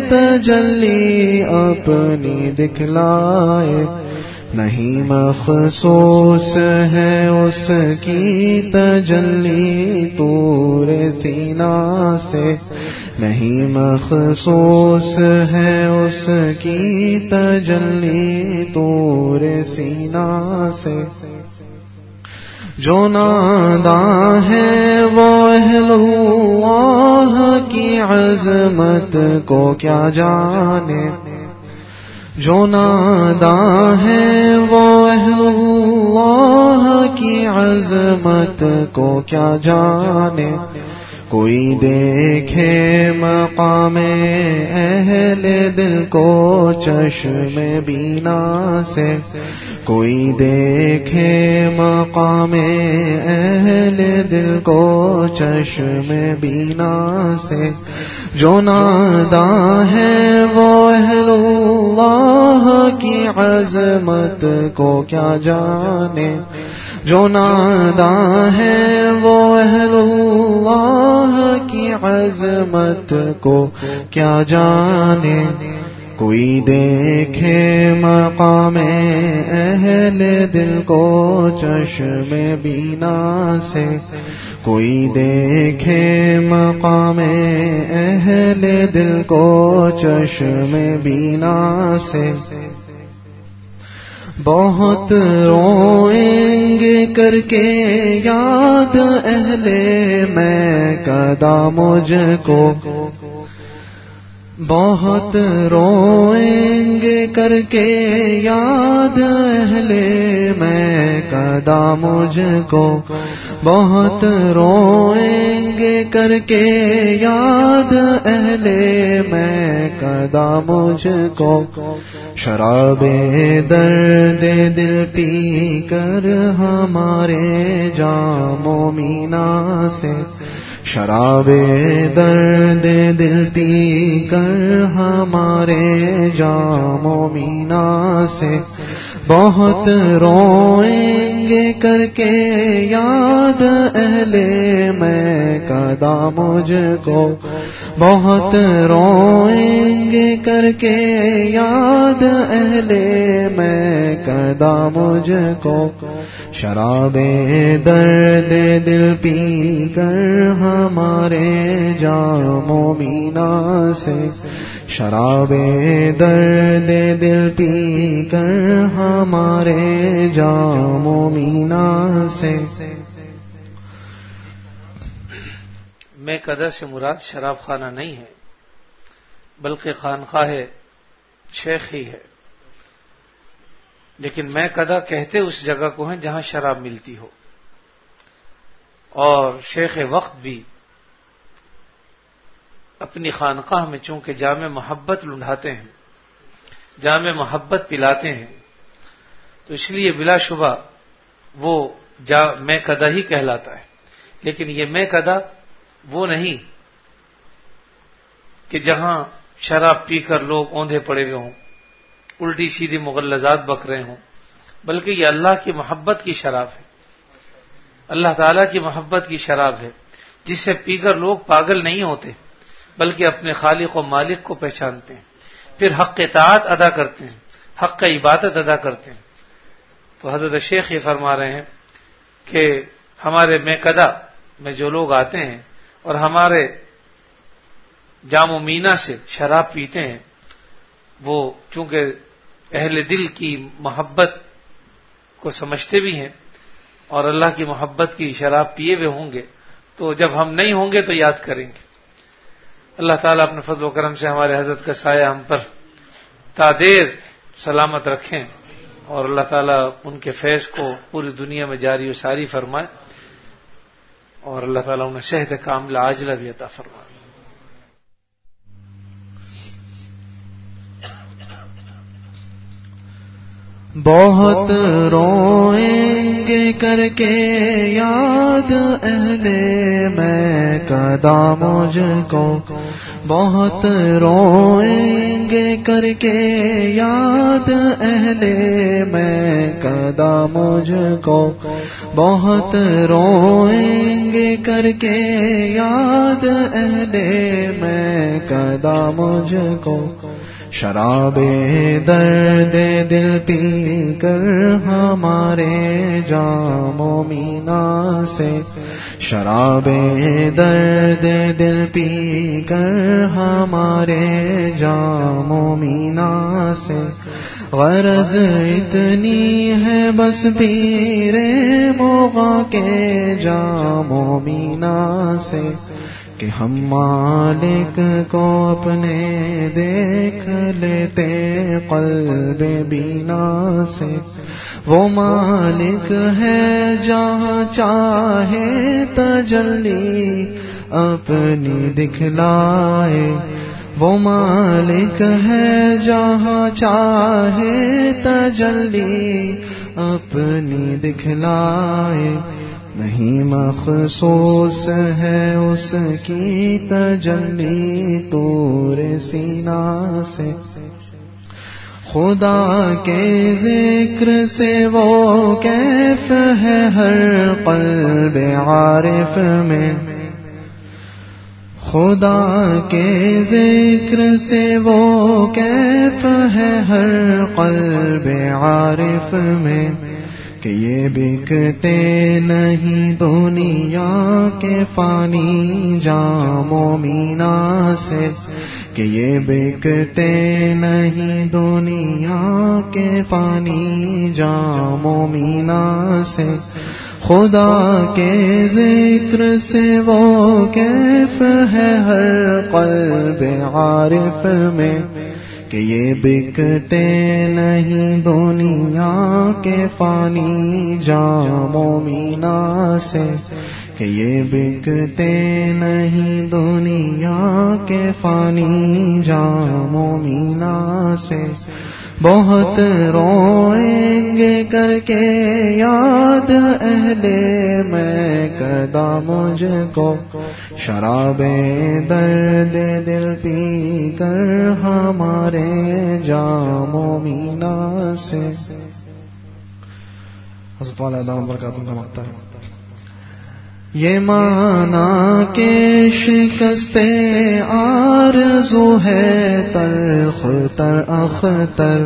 تجلی اپنی دکھلائے. نہیں مخصوص ہے اس کی تجلی طور سینہ سے، نہیں مخصوص ہے اس کی تجلی طور سینہ سے. جو ناداں ہے وہ اہل اللہ کی عظمت کو کیا جانے. جو ناداں ہے وہ اہل اللہ کی عظمت کو کیا جانے. کوئی دیکھے مقام اہل دل کو چشم بینا سے، کوئی دیکھے مقام اہل دل کو چشم بینا سے. جو ناداں ہے وہ اہل اللہ کی عظمت کو کیا جانے. جو ناداں ہے وہ اہل اللہ کی عظمت کو کیا جانے. کوئی دیکھے مقام اہل دل کو چشم بینا سے، کوئی دیکھے مقام اہل دل کو چشم بینا سے. بہت روئیں گے کر کے یاد اہل میکدہ مجھ کو، بہت روئیں گے کر کے یاد اہل میکدہ مجھ کو، بہت روئیں گے کر کے یاد اہل میکدہ مجھ کو، شراب درد دل پی کر ہمارے جام و مینا سے، شراب درد دل پی کر ہمارے جام و مینا سے، بہت روئیں گے کر کے یاد اہل میکدہ مجھ کو، بہت روئیں گے کر کے یاد اہل میکدہ مجھ کو، شراب درد دل پی کر ہمارے جام و مینا سے، شراب درد دل پی کر ہمارے جام و مینا سے۔ میکدہ سے مراد شراب خانہ نہیں ہے، بلکہ خانقاہ شیخ ہی ہے، لیکن میکدہ کہتے اس جگہ کو ہیں جہاں شراب ملتی ہو، اور شیخ وقت بھی اپنی خانقاہ میں چونکہ جام محبت لنڈھاتے ہیں، جام محبت پلاتے ہیں، تو اس لیے بلا شبہ وہ میکدہ ہی کہلاتا ہے۔ لیکن یہ میکدہ وہ نہیں کہ جہاں شراب پی کر لوگ اوندھے پڑے ہوئے ہوں، الٹی سیدھی مغلظات بک رہے ہوں، بلکہ یہ اللہ کی محبت کی شراب ہے، اللہ تعالیٰ کی محبت کی شراب ہے، جسے پی کر لوگ پاگل نہیں ہوتے بلکہ اپنے خالق و مالک کو پہچانتے ہیں، پھر حق اطاعت ادا کرتے ہیں، حق عبادت ادا کرتے ہیں۔ تو حضرت شیخ یہ فرما رہے ہیں کہ ہمارے میکدہ میں جو لوگ آتے ہیں اور ہمارے جام و مینا سے شراب پیتے ہیں، وہ چونکہ اہل دل کی محبت کو سمجھتے بھی ہیں اور اللہ کی محبت کی شراب پیے ہوئے ہوں گے، تو جب ہم نہیں ہوں گے تو یاد کریں گے۔ اللہ تعالیٰ اپنے فضل و کرم سے ہمارے حضرت کا سایہ ہم پر تا دیر سلامت رکھیں، اور اللہ تعالیٰ ان کے فیض کو پوری دنیا میں جاری و ساری فرمائے، اور اللہ تعالیٰ انہیں صحت کاملہ عاجلہ بھی عطا فرمائے۔ بہت روئیں گے کر کے یاد اہل میکدہ مجھ کو، بہت روئیں گے کر کے یاد اہل میکدہ مجھ کو، بہت روئیں گے کر کے یاد اہل میکدہ مجھ کو، شراب درد دل پی کر ہمارے جام و مینا سے، شراب درد دل پی کر ہمارے جام و مینا سے، غرض اتنی ہے بس پیر موغا کے جام و مینا سے، کہ ہم مالک کو اپنے دیکھ لیتے قلب بینا سے، وہ مالک ہے جہاں چاہے تجلی اپنی دکھلائے، وہ مالک ہے جہاں چاہے تجلی اپنی دکھلائے، نہیں مخصوص ہے اس کی تجلی طور سینا سے، خدا کے ذکر سے وہ کیف ہے ہر قلب عارف میں، خدا کے ذکر سے وہ کیف ہے ہر قلب عارف میں، کہ یہ بکتے نہیں دنیا کے فانی جام و مینا سے، کہ یہ بکتے نہیں دنیا کے فانی جام و مینا سے، خدا کے ذکر سے وہ کیف ہے ہر قلب عارف میں، کہ یہ بکتے نہیں دنیا کے فانی جام و مینا سے، کہ یہ بکتے نہیں دنیا کے فانی جام و مینا سے، بہت روئیں گے کر کے یاد اہل میں کدا مجھ کو، شراب درد دل پی کر ہمارے جام و مینا سے۔ حضرت والا دامت برکاتہ کا مقطع ہے۔ یہ مانا کہ شکست آرزو ہے تلخ تر اختر،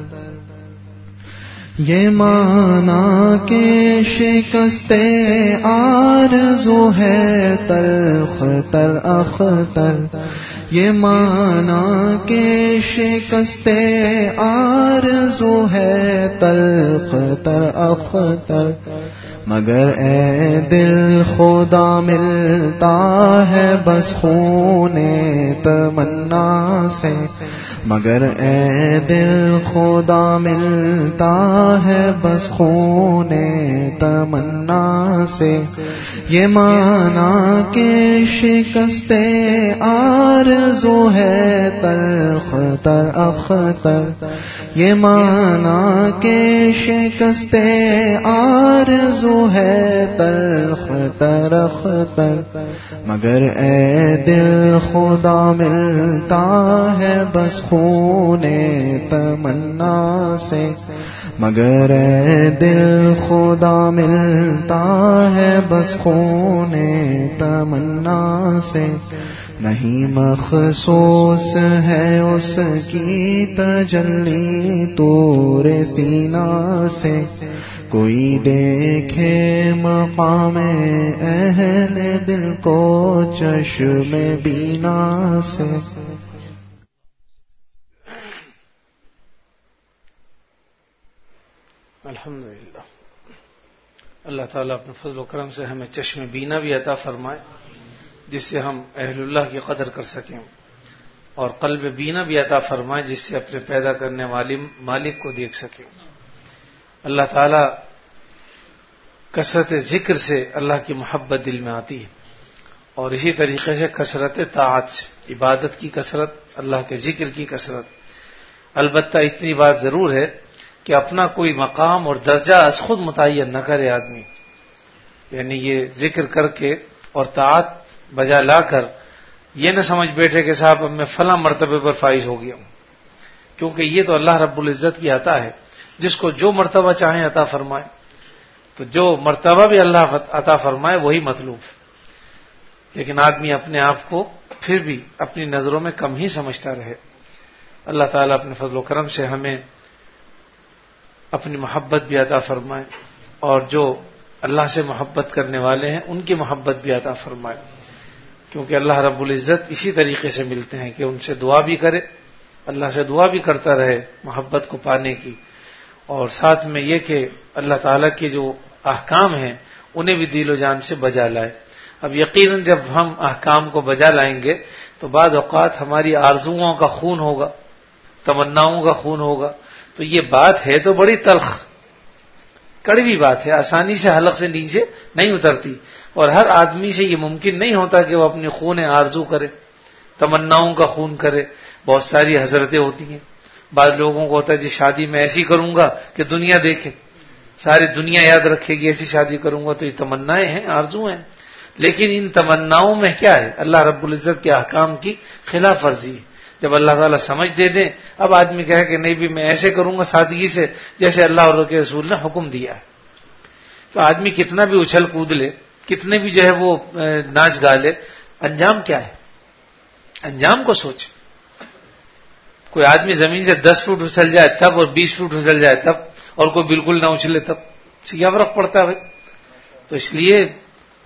یہ مانا کہ شکست آرزو ہے تلخ تر اختر، یہ مانا کہ شکست آرزو ہے تلخ تر اختر، مگر اے دل خدا ملتا ہے بس خون تمنا سے، مگر اے دل خدا ملتا ہے بس خون تمنا سے، یہ مانا کہ شکست آرزو ہے تلخ تر اختر، یہ مانا کہ شکست آرزو ہے تلخ تر اختر، مگر اے دل خدا ملتا ہے بس خون تمنا سے، مگر اے دل خدا ملتا ہے بس خون تمنا سے، نہیں مخصوص ہے اس کی تجلی طور سینہ سے، کوئی دیکھے مقام اہل دل کو چشم بینا سے۔ الحمدللہ، اللہ تعالیٰ اپنے فضل و کرم سے ہمیں چشم بینا بھی عطا فرمائے جس سے ہم اہل اللہ کی قدر کر سکیں، اور قلب بینا بھی عطا فرمائے جس سے اپنے پیدا کرنے والے مالک کو دیکھ سکیں۔ اللہ تعالیٰ کثرت ذکر سے اللہ کی محبت دل میں آتی ہے، اور اسی طریقے سے کثرت طاعت سے، عبادت کی کثرت، اللہ کے ذکر کی کثرت۔ البتہ اتنی بات ضرور ہے کہ اپنا کوئی مقام اور درجہ از خود متعین نہ کرے آدمی، یعنی یہ ذکر کر کے اور طاعت بجا لا کر یہ نہ سمجھ بیٹھے کہ صاحب اب میں فلاں مرتبے پر فائز ہو گیا ہوں، کیونکہ یہ تو اللہ رب العزت کی عطا ہے، جس کو جو مرتبہ چاہیں عطا فرمائے، تو جو مرتبہ بھی اللہ عطا فرمائے وہی مطلوب ہے۔ لیکن آدمی اپنے آپ کو پھر بھی اپنی نظروں میں کم ہی سمجھتا رہے۔ اللہ تعالیٰ اپنے فضل و کرم سے ہمیں اپنی محبت بھی عطا فرمائے، اور جو اللہ سے محبت کرنے والے ہیں ان کی محبت بھی عطا فرمائے، کیونکہ اللہ رب العزت اسی طریقے سے ملتے ہیں کہ ان سے دعا بھی کرے، اللہ سے دعا بھی کرتا رہے محبت کو پانے کی، اور ساتھ میں یہ کہ اللہ تعالیٰ کے جو احکام ہیں انہیں بھی دل و جان سے بجا لائے۔ اب یقیناً جب ہم احکام کو بجا لائیں گے تو بعض اوقات ہماری آرزوؤں کا خون ہوگا، تمناؤں کا خون ہوگا، تو یہ بات ہے تو بڑی تلخ کڑوی بات ہے، آسانی سے حلق سے نیچے نہیں اترتی، اور ہر آدمی سے یہ ممکن نہیں ہوتا کہ وہ اپنی خون آرزو کرے، تمناؤں کا خون کرے۔ بہت ساری حضرتیں ہوتی ہیں، بعض لوگوں کو ہوتا ہے جی شادی میں ایسی کروں گا کہ دنیا دیکھے، ساری دنیا یاد رکھے گی، ایسی شادی کروں گا، تو یہ تمنائیں ہیں، آرزو ہیں، لیکن ان تمناؤں میں کیا ہے؟ اللہ رب العزت کے احکام کی خلاف ورزی ہے۔ جب اللہ تعالیٰ سمجھ دے دیں، اب آدمی کہے کہ نہیں بھی میں ایسے کروں گا سادگی سے جیسے اللہ اور کے رسول نے حکم دیا ہے، تو آدمی کتنا بھی اچھل کود لے، کتنے بھی جو ہے وہ ناچ گا لے، انجام کیا ہے؟ انجام کو سوچ۔ کوئی آدمی زمین سے دس فٹ اچھل جائے تب، اور بیس فٹ اچھل جائے تب، اور کوئی بالکل نہ اچھلے تب، کیا فرق پڑتا ہے بھائی؟ تو اس لیے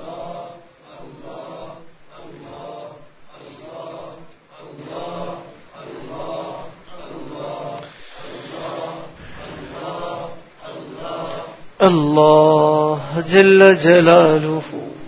الله جل جلاله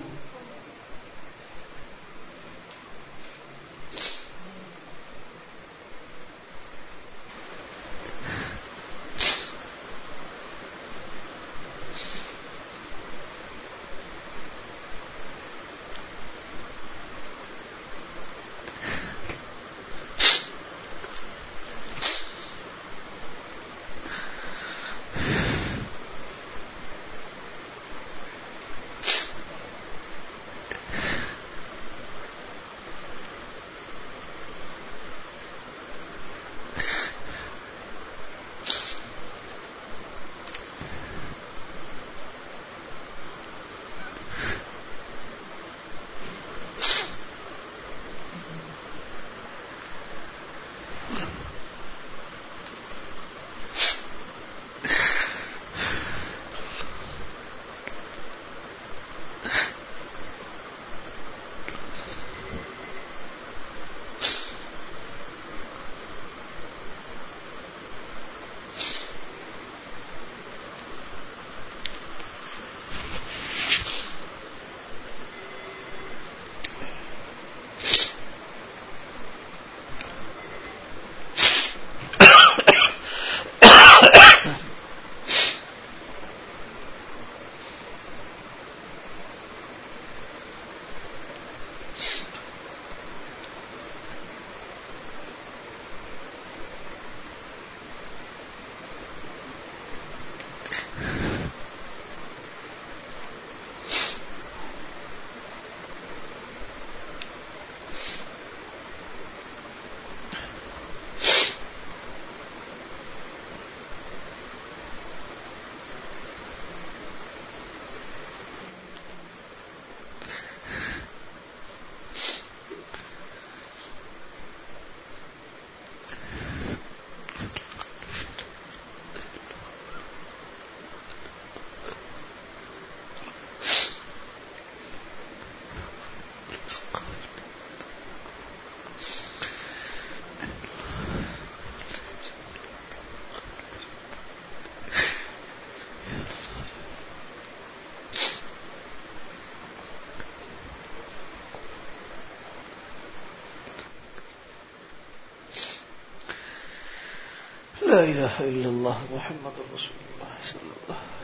لا إله إلا الله محمد رسول الله صلى الله عليه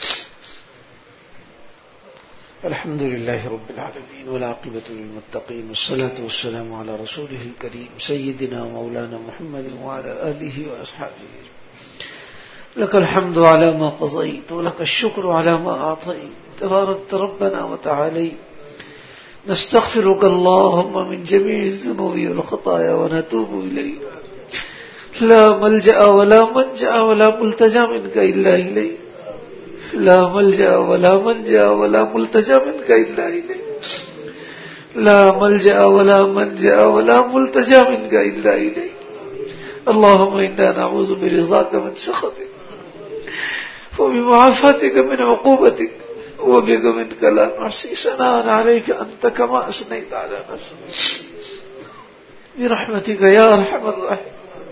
وسلم. الحمد لله رب العالمين والعاقبة للمتقين والصلاة والسلام على رسوله الكريم سيدنا ومولانا محمد وعلى آله وأصحابه. لك الحمد على ما قضيت ولك الشكر على ما أعطيت تباركت ربنا وتعاليت. نستغفرك اللهم من جميع الذنوب والخطايا ونتوب إليك. لا ملجأ ولا منجأ ولا ملتجأ منك إلا إليك. لا ملجأ ولا منجأ ولا ملتجأ منك إلا إليك. لا ملجأ ولا منجأ ولا ملتجأ منك إلا إليك. اللهم إنا نعوذ برضاك من سخطك وبمعافاتك من عقوبتك وبك منك لا نحصي ثناء عليك أنت كما أثنيت على نفسك برحمتك يا أرحم الراحمين.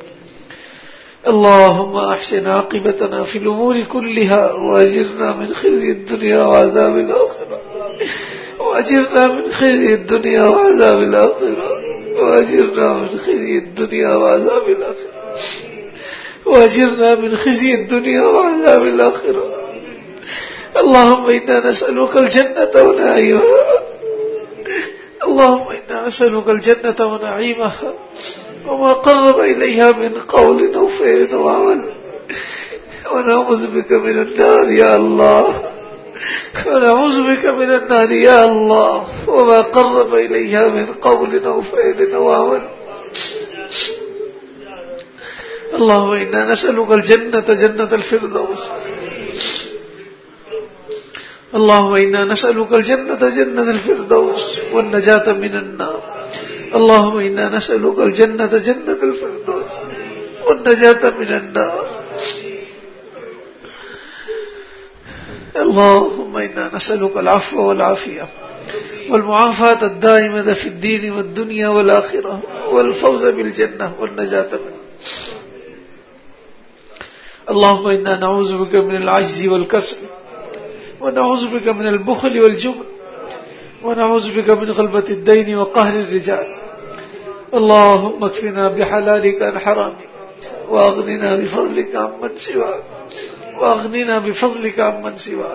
اللهم أحسن عاقبتنا في الأمور كلها وأجرنا من خزي الدنيا وعذاب الآخرة وأجرنا من خزي الدنيا وعذاب الآخرة وأجرنا من خزي الدنيا وعذاب الآخرة وأجرنا من خزي الدنيا وعذاب الآخرة. اللهم إنا نسألك الجنة ونعيمها. اللهم إنا نسألك الجنة ونعيمها وما قرب إليها من قول أو فعل وعمل. ونعوذ بك من النار يا الله. ونعوذ بك من النار يا الله وما قرب إليها من قول أو فعل أو عمل. اللهم إنا نسألك الجنة جنة الفردوس. اللهم إنا نسألك الجنة جنة الفردوس والنجاة من النار. اللهم إنا نسألك الجنة جنة الفردوس والنجاة من النار. اللهم إنا نسألك العفو والعافية والمعافاة الدائمة في الدين والدنيا والآخرة والفوز بالجنة والنجاة منه. اللهم إنا نعوذ بك من العجز والكسل ونعوذ بك من البخل والجبن ونعوذ بك من غلبة الدين وقهر الرجال. اللهم اكفنا بحلالك عن حرامك واغننا بفضلك عمن سواك واغننا بفضلك عمن سواك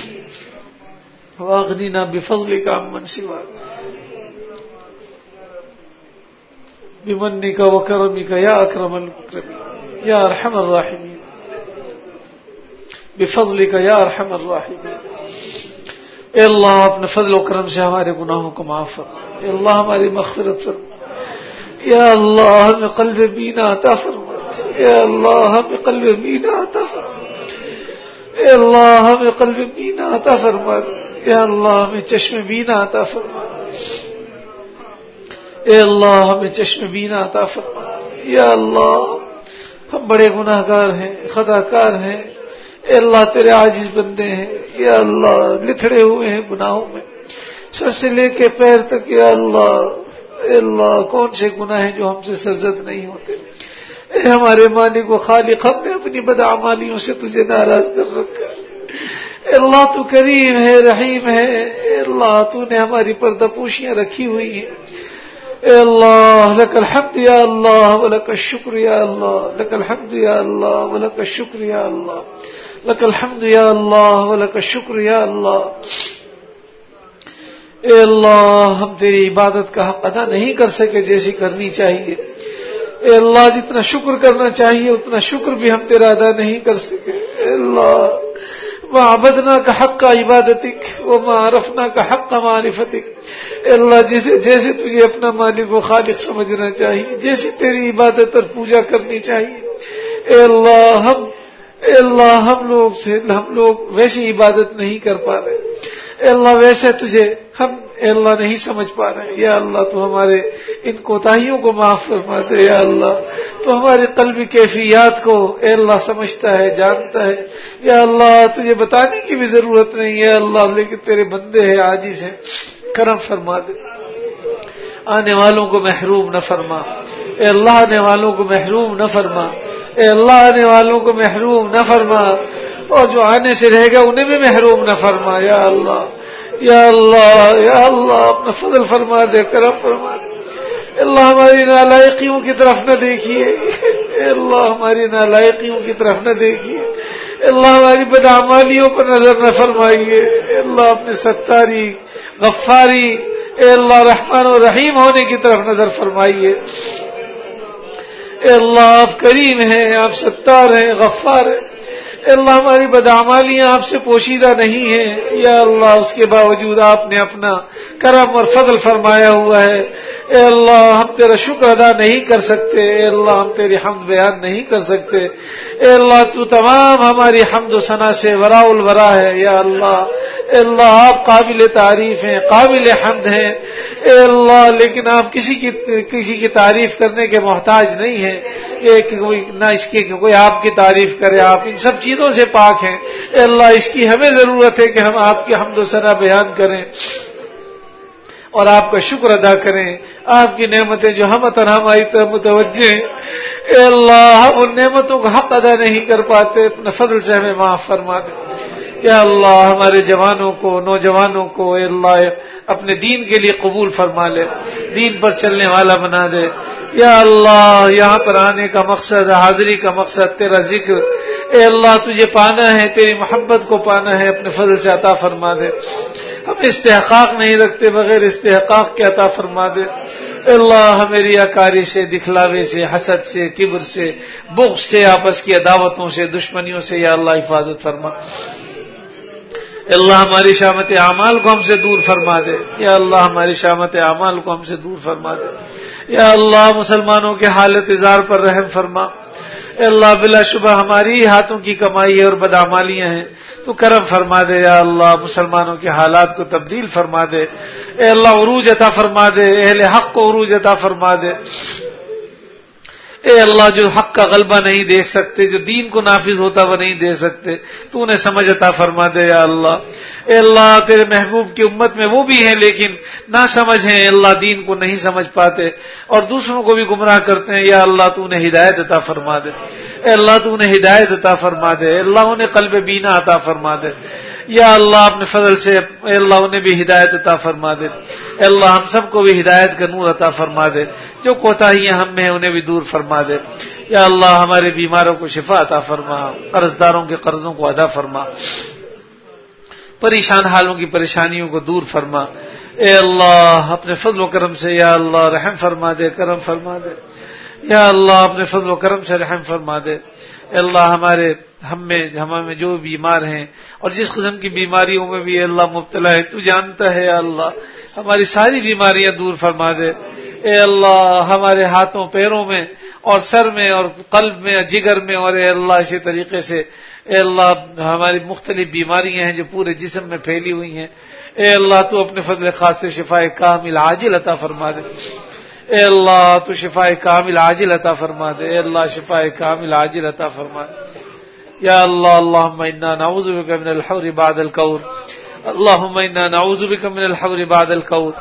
واغننا بفضلك عمن سواك بمنك وكرمك يا أكرم المكرمين يا أرحم الراحمين بفضلك یا ارحم الراحمین. اے اللہ اپنے فضل و کرم سے ہمارے گناہوں کو معاف فرما. اے اللہ ہماری مغفرت فرما. یا اللہ ہمیں قلب بینا عطا فرما. یا اللہ ہمیں قلب بینا عطا فرما. اے اللہ ہمیں قلب بینا عطا فرما. یا اللہ ہمیں چشم بینا عطا فرما. اے اللہ ہمیں چشم بینا عطا فرما. یا اللہ ہم بڑے گناہ گار ہیں, خطا کار ہیں. اے اللہ تیرے عاجز بندے ہیں. یا اللہ لتھڑے ہوئے ہیں گناہوں میں سر سے لے کے پیر تک. یا اللہ اے اللہ کون سے گناہ ہیں جو ہم سے سرزد نہیں ہوتے. اے ہمارے مالک و خالق, ہم نے اپنی بدعمالیوں سے تجھے ناراض کر رکھا ہے. اے اللہ تو کریم ہے, رحیم ہے. اے اللہ تو نے ہماری پردہ پوشیاں رکھی ہوئی ہیں. اے اللہ لک الحمد یا اللہ ولک الشکر یا اللہ. لک الحمد یا اللہ ولک الشکر یا اللہ. لک الحمد یا اللہ ولک الشکر یا اللہ. اے اللہ ہم تیری عبادت کا حق ادا نہیں کر سکے جیسی کرنی چاہیے. اے اللہ جتنا شکر کرنا چاہیے اتنا شکر بھی ہم تیرا ادا نہیں کر سکے. اے اللہ ما عبدنا کا حق کا عبادتک وما عرفنا کا حق کا معرفتک. اے اللہ جیسے جیسے تجھے اپنا مالک و خالق سمجھنا چاہیے, جیسی تیری عبادت اور پوجا کرنی چاہیے. اے اللہ ہم اے اللہ ہم لوگ سے ہم لوگ ویسی عبادت نہیں کر پا رہے. اے اللہ ویسے تجھے ہم اے اللہ نہیں سمجھ پا رہے. یا اللہ تو ہمارے ان کوتاہیوں کو معاف فرما دے. یا اللہ تو ہماری قلبی کیفیات کو اے اللہ سمجھتا ہے, جانتا ہے. یا اللہ تجھے بتانے کی بھی ضرورت نہیں. یا اللہ لیکن تیرے بندے ہیں, عاجز ہیں, کرم فرما دے. آنے والوں کو محروم نہ فرما. اے اللہ آنے والوں کو محروم نہ فرما. اے اللہ آنے والوں کو محروم نہ فرما, اور جو آنے سے رہے گا انہیں بھی محروم نہ فرما. یا اللہ یا اللہ یا اللہ اپنا فضل فرما دے, کرم فرما دے. اللہ ہماری نالائقیوں کی طرف نہ دیکھیے. اے اللہ ہماری نالائقیوں کی طرف نہ دیکھیے. اللہ ہماری بدعمالیوں پر نظر نہ فرمائیے. اے اللہ اپنے ستاری غفاری اے اللہ رحمان و رحیم ہونے کی طرف نظر فرمائیے. اے اللہ آپ کریم ہیں, آپ ستار ہیں, غفار ہیں. اے اللہ ہماری بدعمالیاں آپ سے پوشیدہ نہیں ہیں. یا اللہ اس کے باوجود آپ نے اپنا کرم اور فضل فرمایا ہوا ہے. اے اللہ ہم تیرا شکر ادا نہیں کر سکتے. اے اللہ ہم تیری حمد بیان نہیں کر سکتے. اے اللہ تو تمام ہماری حمد و ثنا سے وراء الورا ہے. یا اللہ اے اللہ آپ قابل تعریف ہیں, قابل حمد ہیں. اے اللہ لیکن آپ کسی کی کسی کی تعریف کرنے کے محتاج نہیں ہیں. یہ کہ کوئی نہ اس کی کہ کوئی آپ کی تعریف کرے, آپ ان سب چیزوں سے پاک ہیں. اے اللہ اس کی ہمیں ضرورت ہے کہ ہم آپ کی حمد و ثنا بیان کریں اور آپ کا شکر ادا کریں. آپ کی نعمتیں جو ہم تنہا ہماری طرف متوجہ ہیں. اے اللہ ہم ان نعمتوں کا حق ادا نہیں کر پاتے, اپنے فضل سے ہمیں معاف فرما دے. یا اللہ ہمارے جوانوں کو, نوجوانوں کو اے اللہ اپنے دین کے لیے قبول فرما لے, دین پر چلنے والا بنا دے. یا اللہ یہاں پر آنے کا مقصد, حاضری کا مقصد تیرا ذکر. اے اللہ تجھے پانا ہے, تیری محبت کو پانا ہے, اپنے فضل سے عطا فرما دے. ہم استحقاق نہیں رکھتے, بغیر استحقاق کے عطا فرما دے. اے اللہ ہمیں ریاکاری سے, دکھلاوے سے, حسد سے, کبر سے, بغض سے, آپس کی عداوتوں سے, دشمنیوں سے یا اللہ حفاظت فرما. اللہ ہماری شامت اعمال کو ہم سے دور فرما دے. یا اللہ ہماری شامت اعمال کو ہم سے دور فرما دے. یا اللہ مسلمانوں کے حالت اظہار پر رحم فرما. اے اللہ بلا شبہ ہماری ہاتھوں کی کمائی اور بدعمالیاں ہیں, تو کرم فرما دے. یا اللہ مسلمانوں کے حالات کو تبدیل فرما دے. اے اللہ عروج عطا فرما دے, اہل حق کو عروج عطا فرما دے. اے اللہ جو حق کا غلبہ نہیں دیکھ سکتے, جو دین کو نافذ ہوتا وہ نہیں دیکھ سکتے, تو انہیں سمجھ عطا فرما دے. یا اللہ اے اللہ تیرے محبوب کی امت میں وہ بھی ہیں لیکن نہ سمجھ ہیں, اللہ دین کو نہیں سمجھ پاتے اور دوسروں کو بھی گمراہ کرتے ہیں. یا اللہ تو انہیں ہدایت عطا فرما دے. اے اللہ تو انہیں ہدایت عطا فرما دے. اے اللہ انہیں قلب بینا عطا فرما دے. یا اللہ اپنے فضل سے اے اللہ انہیں بھی ہدایت عطا فرما دے. اے اللہ ہم سب کو بھی ہدایت کا نور عطا فرما دے. جو کوتاہیاں ہم میں ہیں انہیں بھی دور فرما دے. یا اللہ ہمارے بیماروں کو شفا عطا فرما, قرضداروں کے قرضوں کو ادا فرما, پریشان حالوں کی پریشانیوں کو دور فرما. اے اللہ اپنے فضل و کرم سے یا اللہ رحم فرما دے, کرم فرما دے. یا اللہ اپنے فضل و کرم سے رحم فرما دے. اے اللہ ہمارے ہم میں ہم میں جو بیمار ہیں اور جس قسم کی بیماریوں میں بھی اے اللہ مبتلا ہے تو جانتا ہے. یا اللہ ہماری ساری بیماریاں دور فرما دے. اے اللہ ہمارے ہاتھوں پیروں میں اور سر میں اور قلب میں اور جگر میں اور اے اللہ اسی طریقے سے اے اللہ ہماری مختلف بیماریاں ہیں جو پورے جسم میں پھیلی ہوئی ہیں. اے اللہ تو اپنے فضل خاص سے شفا کامل عاجل عطا فرما دے. اے اللہ تو شفا کامل عاجل عطا فرما دے. اے اللہ شفا کامل عاجل عطا فرما دے. یا اللہ اللهم انا نعوذ بك من الحور بعد الكور. اللهم انا نعوذ بك من الحور بعد الكور.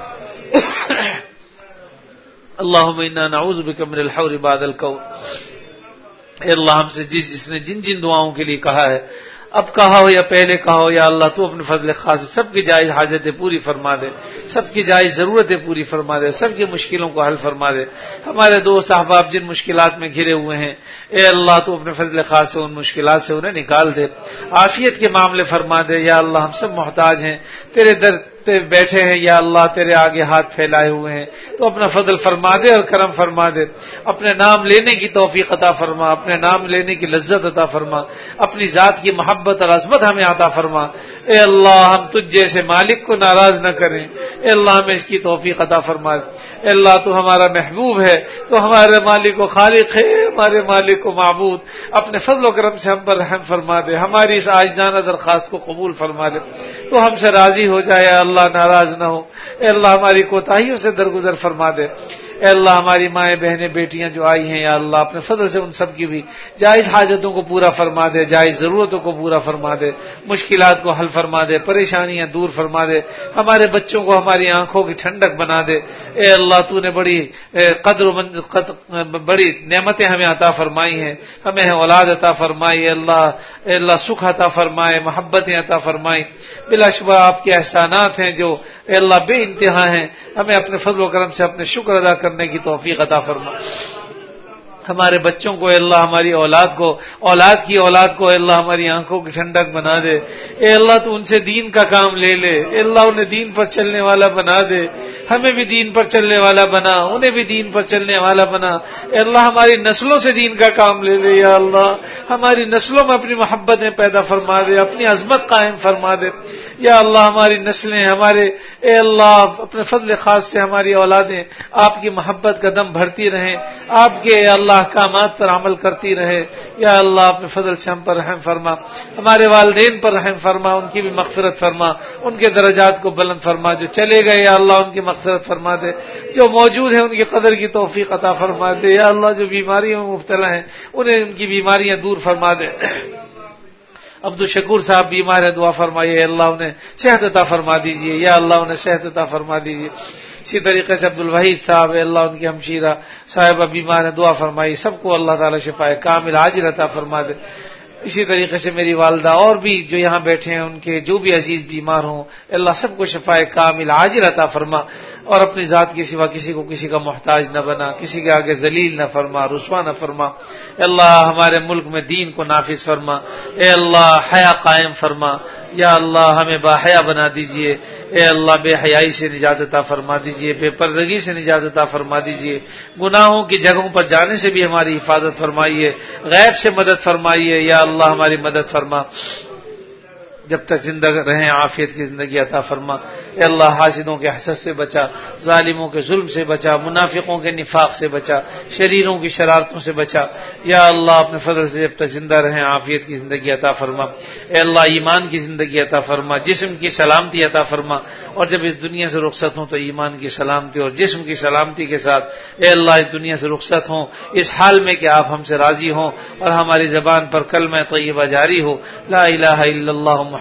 اللهم انا نعوذ بك من الحور بعد الكور. اے اللہ ہم سے جس جس نے جن جن دعاؤں کے لیے کہا ہے, اب کہا ہو یا پہلے کہا ہو, یا اللہ تو اپنے فضل خاص سب کی جائز حاجتیں پوری فرما دے, سب کی جائز ضرورتیں پوری فرما دے, سب کی مشکلوں کو حل فرما دے. ہمارے دوست احباب جن مشکلات میں گھرے ہوئے ہیں اے اللہ تو اپنے فضل خاص سے ان مشکلات سے انہیں نکال دے, عافیت کے معاملے فرما دے. یا اللہ ہم سب محتاج ہیں, تیرے در بیٹھے ہیں یا اللہ تیرے آگے ہاتھ پھیلائے ہوئے ہیں, تو اپنا فضل فرما دے اور کرم فرما دے. اپنے نام لینے کی توفیق عطا فرما, اپنے نام لینے کی لذت عطا فرما, اپنی ذات کی محبت اور عظمت ہمیں عطا فرما. اے اللہ ہم تجھ جیسے مالک کو ناراض نہ کریں. اے اللہ ہمیں اس کی توفیق عطا فرما. اے اللہ تو ہمارا محبوب ہے, تو ہمارے مالک و خالق ہے, ہمارے مالک و معبود. اپنے فضل و کرم سے ہم پر رحم فرما دے, ہماری اس عاجزانہ درخواست کو قبول فرما دے, تو ہم سے راضی ہو جائے. اللہ ناراض نہ ہو. اے اللہ ہماری کوتاہیوں سے درگزر فرما دے. اے اللہ ہماری مائیں بہنیں بیٹیاں جو آئی ہیں یا اللہ اپنے فضل سے ان سب کی بھی جائز حاجتوں کو پورا فرما دے, جائز ضرورتوں کو پورا فرما دے, مشکلات کو حل فرما دے, پریشانیاں دور فرما دے. ہمارے بچوں کو ہماری آنکھوں کی ٹھنڈک بنا دے. اے اللہ تو نے بڑی قدر و من قدر بڑی نعمتیں ہمیں عطا فرمائی ہیں, ہمیں اولاد عطا فرمائی. اے اللہ اے اللہ سکھ عطا فرمائے, محبتیں عطا فرمائی. بلا شبہ آپ کے احسانات ہیں جو اے اللہ بے انتہا ہیں. ہمیں اپنے فضل و کرم سے اپنے شکر ادا کرنے کی توفیق عطا فرما. ہمارے بچوں کو اے اللہ ہماری اولاد کو اولاد کی اولاد کو اے اللہ ہماری آنکھوں کی ٹھنڈک بنا دے. اے اللہ تو ان سے دین کا کام لے لے. اے اللہ انہیں دین پر چلنے والا بنا دے, ہمیں بھی دین پر چلنے والا بنا, انہیں بھی دین پر چلنے والا بنا. اے اللہ ہماری نسلوں سے دین کا کام لے لے. یا اللہ ہماری نسلوں میں اپنی محبتیں پیدا فرما دے, اپنی عظمت قائم فرما دے. یا اللہ ہماری نسلیں ہمارے اے اللہ اپنے فضل خاص سے ہماری اولادیں آپ کی محبت کا دم بھرتی رہیں, آپ کے اے اللہ احکامات پر عمل کرتی رہے. یا اللہ اپنے فضل سے ہم پر رحم فرما, ہمارے والدین پر رحم فرما, ان کی بھی مغفرت فرما, ان کے درجات کو بلند فرما. جو چلے گئے یا اللہ ان کی مغفرت فرما دے, جو موجود ہیں ان کی قدر کی توفیق عطا فرما دے. یا اللہ جو بیماریوں میں مبتلا ہیں انہیں ان کی بیماریاں دور فرما دے. عبد الشکور صاحب بیمار ہے, دعا فرمائیے اللہ انہیں صحت عطا فرما دیجیے. یا اللہ انہیں صحت عطا فرما دیجیے. اسی طریقے سے عبد الوحید صاحب اللہ ان کی ہمشیرہ صاحبہ بیمار ہے, دعا فرمائیے. سب کو اللہ تعالی شفا کامل عاجل عطا فرما دے. اسی طریقے سے میری والدہ اور بھی جو یہاں بیٹھے ہیں ان کے جو بھی عزیز بیمار ہوں اللہ سب کو شفا کامل عاجل عطا فرما, اور اپنی ذات کے سوا کسی کو کسی کا محتاج نہ بنا, کسی کے آگے ذلیل نہ فرما, رسوا نہ فرما. اے اللہ ہمارے ملک میں دین کو نافذ فرما. اے اللہ حیا قائم فرما. یا اللہ ہمیں باحیا بنا دیجئے. اے اللہ بے حیائی سے نجات عطا فرما دیجئے, بے پردگی سے نجات عطا فرما دیجئے, گناہوں کی جگہوں پر جانے سے بھی ہماری حفاظت فرمائیے, غیب سے مدد فرمائیے. یا اللہ ہماری مدد فرما, جب تک زندہ رہیں عافیت کی زندگی عطا فرما. اے اللہ حاسدوں کے حسد سے بچا, ظالموں کے ظلم سے بچا, منافقوں کے نفاق سے بچا, شریروں کی شرارتوں سے بچا. یا اللہ اپنے فضل سے جب تک زندہ رہیں عافیت کی زندگی عطا فرما. اے اللہ ایمان کی زندگی عطا فرما, جسم کی سلامتی عطا فرما, اور جب اس دنیا سے رخصت ہوں تو ایمان کی سلامتی اور جسم کی سلامتی کے ساتھ اے اللہ اس دنیا سے رخصت ہوں اس حال میں کہ آپ ہم سے راضی ہوں اور ہماری زبان پر کلمہ طیبہ جاری ہو, لا الہ الا اللہ